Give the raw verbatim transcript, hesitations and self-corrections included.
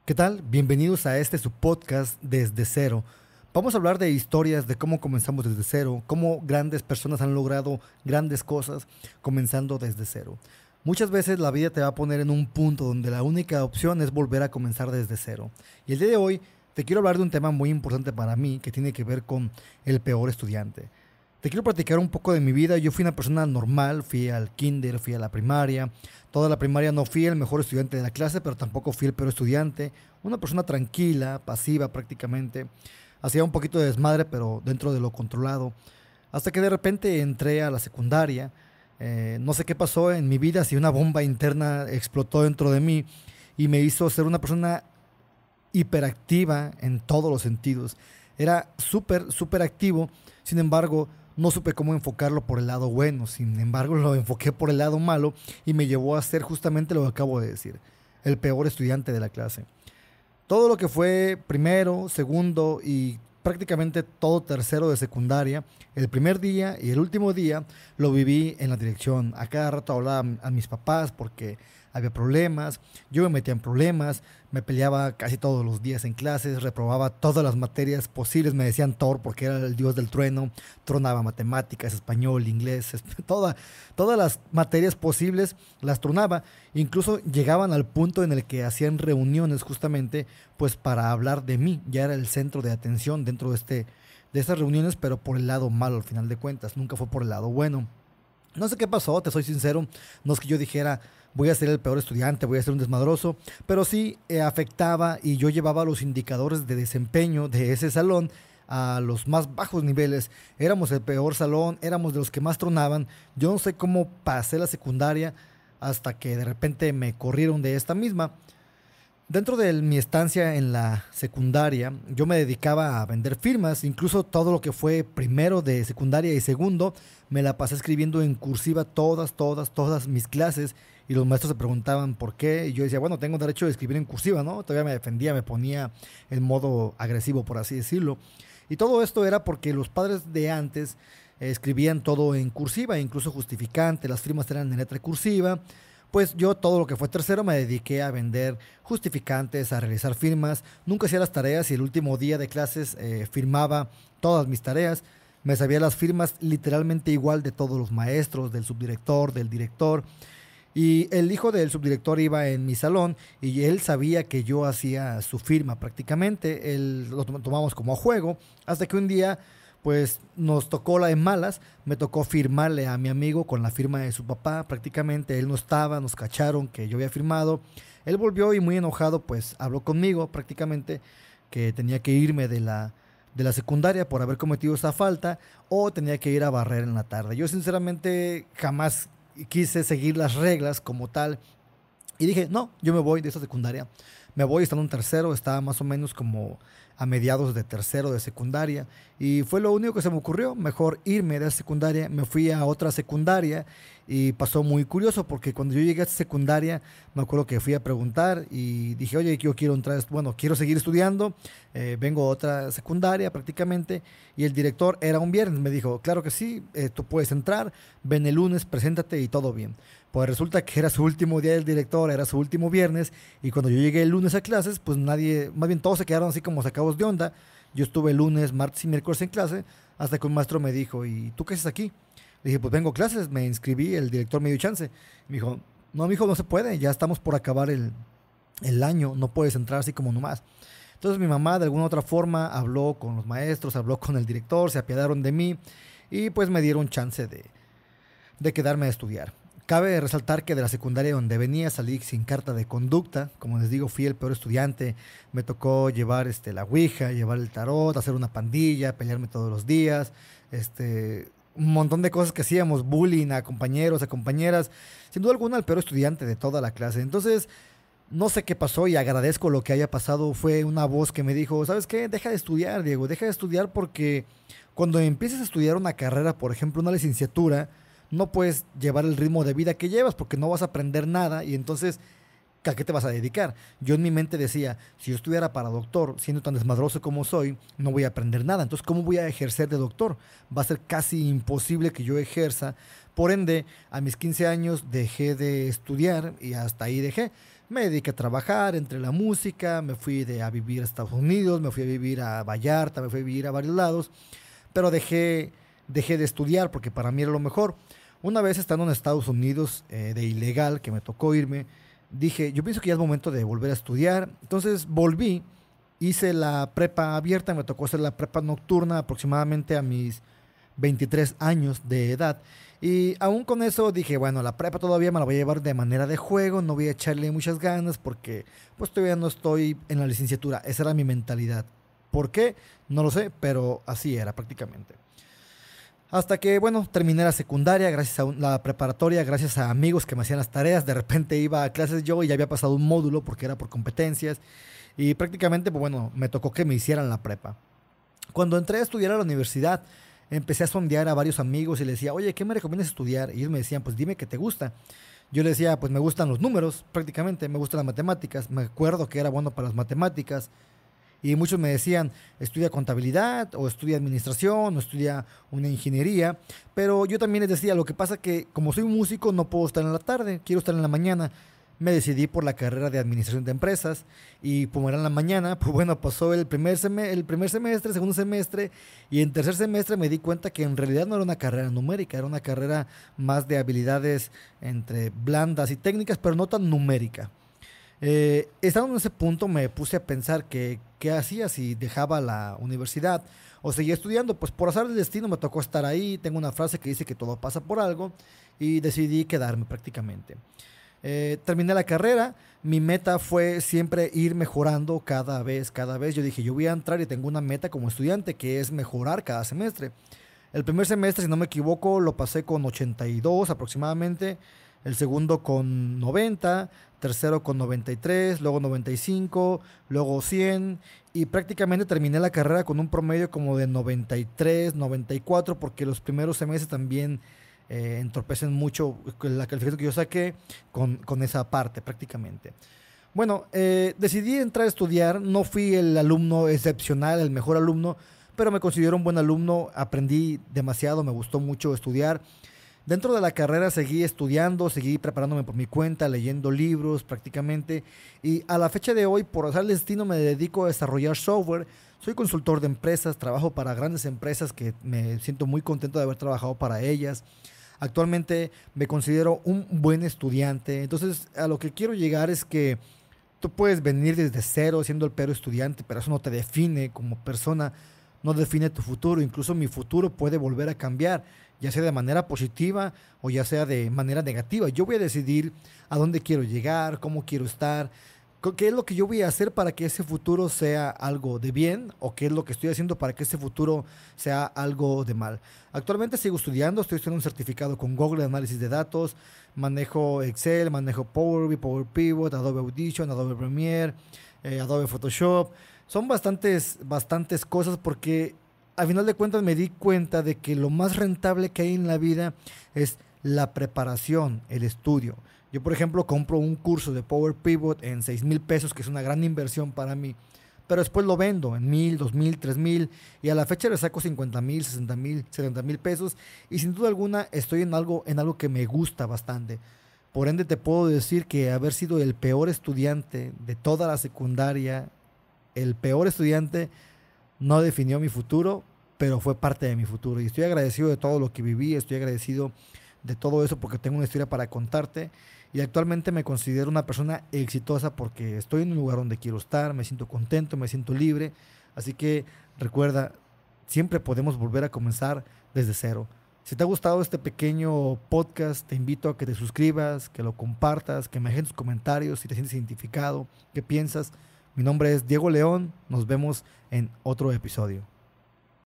¿Qué tal? Bienvenidos a este su podcast Desde Cero. Vamos a hablar de historias de cómo comenzamos desde cero, cómo grandes personas han logrado grandes cosas comenzando desde cero. Muchas veces la vida te va a poner en un punto donde la única opción es volver a comenzar desde cero. Y el día de hoy te quiero hablar de un tema muy importante para mí que tiene que ver con el peor estudiante. Te quiero platicar un poco de mi vida. Yo fui una persona normal, fui al kinder, fui a la primaria. Toda la primaria no fui el mejor estudiante de la clase, pero tampoco fui el peor estudiante. Una persona tranquila, pasiva prácticamente. Hacía un poquito de desmadre, pero dentro de lo controlado. Hasta que de repente entré a la secundaria. Eh, no sé qué pasó en mi vida, si una bomba interna explotó dentro de mí y me hizo ser una persona hiperactiva en todos los sentidos. Era súper, súper activo. Sin embargo, no supe cómo enfocarlo por el lado bueno, sin embargo lo enfoqué por el lado malo y me llevó a ser justamente lo que acabo de decir, el peor estudiante de la clase. Todo lo que fue primero, segundo y prácticamente todo tercero de secundaria, el primer día y el último día lo viví en la dirección. A cada rato hablaba a mis papás porque había problemas, yo me metía en problemas, me peleaba casi todos los días en clases, reprobaba todas las materias posibles, me decían Thor porque era el dios del trueno, tronaba matemáticas, español, inglés, toda, todas las materias posibles las tronaba, incluso llegaban al punto en el que hacían reuniones justamente pues para hablar de mí, ya era el centro de atención dentro de, este, de estas reuniones, pero por el lado malo al final de cuentas, nunca fue por el lado bueno. No sé qué pasó, te soy sincero, no es que yo dijera voy a ser el peor estudiante, voy a ser un desmadroso, pero sí eh, afectaba y yo llevaba los indicadores de desempeño de ese salón a los más bajos niveles. Éramos el peor salón, éramos de los que más tronaban. Yo no sé cómo pasé la secundaria hasta que de repente me corrieron de esta misma. Dentro de mi estancia en la secundaria, yo me dedicaba a vender firmas, incluso todo lo que fue primero de secundaria y segundo, me la pasé escribiendo en cursiva todas, todas, todas mis clases y los maestros se preguntaban por qué y yo decía, bueno, tengo derecho a escribir en cursiva, ¿no? Todavía me defendía, me ponía en modo agresivo, por así decirlo. Y todo esto era porque los padres de antes eh, escribían todo en cursiva, incluso justificante, las firmas eran en letra cursiva. Pues yo todo lo que fue tercero me dediqué a vender justificantes, a realizar firmas. Nunca hacía las tareas y el último día de clases eh, firmaba todas mis tareas. Me sabía las firmas literalmente igual de todos los maestros, del subdirector, del director. Y el hijo del subdirector iba en mi salón y él sabía que yo hacía su firma prácticamente. Él lo tomamos como a juego hasta que un día pues nos tocó la de malas, me tocó firmarle a mi amigo con la firma de su papá, prácticamente él no estaba, nos cacharon que yo había firmado, él volvió y muy enojado pues habló conmigo prácticamente que tenía que irme de la, de la secundaria por haber cometido esa falta o tenía que ir a barrer en la tarde. Yo sinceramente jamás quise seguir las reglas como tal y dije, no, yo me voy de esa secundaria, me voy estando en tercero, estaba más o menos como a mediados de tercero de secundaria y fue lo único que se me ocurrió, mejor irme de la secundaria. Me fui a otra secundaria y pasó muy curioso porque cuando yo llegué a esta secundaria me acuerdo que fui a preguntar y dije, oye, yo quiero entrar, bueno, quiero seguir estudiando, eh, vengo a otra secundaria prácticamente y el director era un viernes, me dijo, claro que sí, eh, tú puedes entrar, ven el lunes, preséntate y todo bien. Pues resulta que era su último día del director, era su último viernes y cuando yo llegué el lunes a clases, pues nadie, más bien todos se quedaron así como sacados de onda. Yo estuve el lunes, martes y miércoles en clase hasta que un maestro me dijo, ¿y tú qué haces aquí? Le dije, pues vengo a clases, me inscribí, el director me dio chance. Me dijo, no, mijo, no se puede, ya estamos por acabar el, el año, no puedes entrar así como nomás. Entonces mi mamá de alguna u otra forma habló con los maestros, habló con el director, se apiadaron de mí y pues me dieron chance de, de quedarme a estudiar. Cabe resaltar que de la secundaria donde venía salí sin carta de conducta, como les digo, fui el peor estudiante, me tocó llevar este, la ouija, llevar el tarot, hacer una pandilla, pelearme todos los días, este, un montón de cosas que hacíamos, bullying a compañeros, a compañeras, sin duda alguna el peor estudiante de toda la clase. Entonces, no sé qué pasó y agradezco lo que haya pasado, fue una voz que me dijo, ¿sabes qué? Deja de estudiar, Diego, deja de estudiar porque cuando empieces a estudiar una carrera, por ejemplo, una licenciatura, no puedes llevar el ritmo de vida que llevas porque no vas a aprender nada y entonces, ¿a qué te vas a dedicar? Yo en mi mente decía, si yo estudiara para doctor, siendo tan desmadroso como soy, no voy a aprender nada. Entonces, ¿cómo voy a ejercer de doctor? Va a ser casi imposible que yo ejerza. Por ende, a mis quince años dejé de estudiar y hasta ahí dejé. Me dediqué a trabajar entre la música, me fui de, a vivir a Estados Unidos, me fui a vivir a Vallarta, me fui a vivir a varios lados, pero dejé, dejé de estudiar porque para mí era lo mejor. Una vez estando en Estados Unidos eh, de ilegal, que me tocó irme, dije, yo pienso que ya es momento de volver a estudiar. Entonces volví, hice la prepa abierta, me tocó hacer la prepa nocturna aproximadamente a mis veintitrés años de edad. Y aún con eso dije, bueno, la prepa todavía me la voy a llevar de manera de juego, no voy a echarle muchas ganas porque pues todavía no estoy en la licenciatura. Esa era mi mentalidad. ¿Por qué? No lo sé, pero así era prácticamente. Hasta que, bueno, terminé la secundaria, gracias a un- la preparatoria, gracias a amigos que me hacían las tareas. De repente iba a clases yo y ya había pasado un módulo porque era por competencias. Y prácticamente, pues bueno, me tocó que me hicieran la prepa. Cuando entré a estudiar a la universidad, empecé a sondear a varios amigos y les decía, oye, ¿qué me recomiendas estudiar? Y ellos me decían, pues dime qué te gusta. Yo les decía, pues me gustan los números, prácticamente, me gustan las matemáticas. Me acuerdo que era bueno para las matemáticas. Y muchos me decían, estudia contabilidad, o estudia administración, o estudia una ingeniería. Pero yo también les decía, lo que pasa que como soy un músico, no puedo estar en la tarde, quiero estar en la mañana. Me decidí por la carrera de administración de empresas y como era en la mañana, pues bueno, pasó el primer, seme- el primer semestre, segundo semestre y en tercer semestre me di cuenta que en realidad no era una carrera numérica, era una carrera más de habilidades entre blandas y técnicas, pero no tan numérica. Eh, estando en ese punto me puse a pensar que qué hacía si dejaba la universidad o seguía estudiando. Pues por azar del destino me tocó estar ahí. Tengo una frase que dice que todo pasa por algo y decidí quedarme prácticamente. Eh, terminé la carrera, mi meta fue siempre ir mejorando cada vez, cada vez. Yo dije, yo voy a entrar y tengo una meta como estudiante que es mejorar cada semestre. El primer semestre, si no me equivoco, lo pasé con ochenta y dos aproximadamente, el segundo con noventa, tercero con noventa y tres, luego noventa y cinco, luego cien y prácticamente terminé la carrera con un promedio como de noventa y tres, noventa y cuatro porque los primeros semestres también eh, entorpecen mucho la calificación que yo saqué con, con esa parte prácticamente. Bueno, eh, decidí entrar a estudiar, no fui el alumno excepcional, el mejor alumno, pero me considero un buen alumno, aprendí demasiado, me gustó mucho estudiar. Dentro de la carrera seguí estudiando, seguí preparándome por mi cuenta, leyendo libros prácticamente y a la fecha de hoy, por azar del destino, me dedico a desarrollar software. Soy consultor de empresas, trabajo para grandes empresas que me siento muy contento de haber trabajado para ellas. Actualmente me considero un buen estudiante, entonces a lo que quiero llegar es que tú puedes venir desde cero siendo el peor estudiante, pero eso no te define como persona, no define tu futuro. Incluso mi futuro puede volver a cambiar, ya sea de manera positiva o ya sea de manera negativa. Yo voy a decidir a dónde quiero llegar, cómo quiero estar, co- qué es lo que yo voy a hacer para que ese futuro sea algo de bien o qué es lo que estoy haciendo para que ese futuro sea algo de mal. Actualmente sigo estudiando, estoy estudiando un certificado con Google de análisis de datos, manejo Excel, manejo Power B I, Power Pivot, Adobe Audition, Adobe Premiere, eh, Adobe Photoshop. Son bastantes, bastantes cosas porque al final de cuentas me di cuenta de que lo más rentable que hay en la vida es la preparación, el estudio. Yo, por ejemplo, compro un curso de Power Pivot en seis mil pesos, que es una gran inversión para mí, pero después lo vendo en mil, dos mil, tres mil y a la fecha le saco cincuenta mil, sesenta mil, setenta mil pesos y sin duda alguna estoy en algo, en algo que me gusta bastante. Por ende, te puedo decir que haber sido el peor estudiante de toda la secundaria, el peor estudiante, no definió mi futuro, pero fue parte de mi futuro. Y estoy agradecido de todo lo que viví, estoy agradecido de todo eso porque tengo una historia para contarte. Y actualmente me considero una persona exitosa porque estoy en un lugar donde quiero estar, me siento contento, me siento libre. Así que recuerda, siempre podemos volver a comenzar desde cero. Si te ha gustado este pequeño podcast, te invito a que te suscribas, que lo compartas, que me dejes tus comentarios si te sientes identificado, qué piensas. Mi nombre es Diego León, nos vemos en otro episodio.